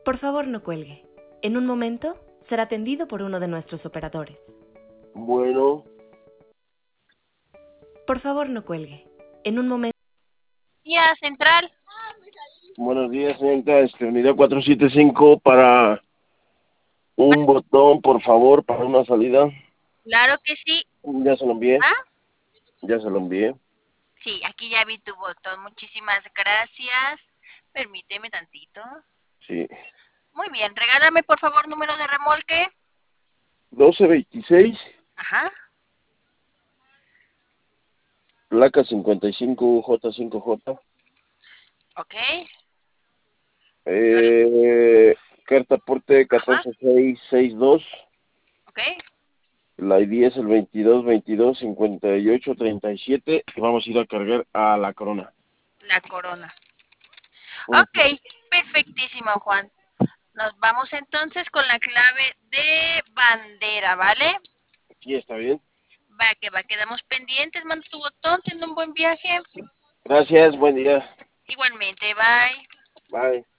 Por favor, no cuelgue. En un momento será atendido por uno de nuestros operadores. Bueno, Por favor, no cuelgue. En un momento... Vía central. buenos días, señorita. Unidad 475 para un botón, por favor, para una salida. Claro que sí. Ya se lo envié. ¿Ah? Ya se lo envié. Sí, aquí ya vi tu botón. Muchísimas gracias. Permíteme tantito. Sí. Muy bien, regálame por favor número de remolque. 1226, Ajá. placa 55J5J. Ok. Carta aporte Ajá. 14662. Ok. La ID es el 22225837. Y vamos a ir a cargar a la Corona. La corona. Ujú. Ok, perfectísimo, Juan. Nos vamos entonces con la clave de bandera, ¿vale? Sí, está bien. Va, quedamos pendientes. Manda tu botón, ten un buen viaje. Gracias, buen día. Igualmente, bye. Bye.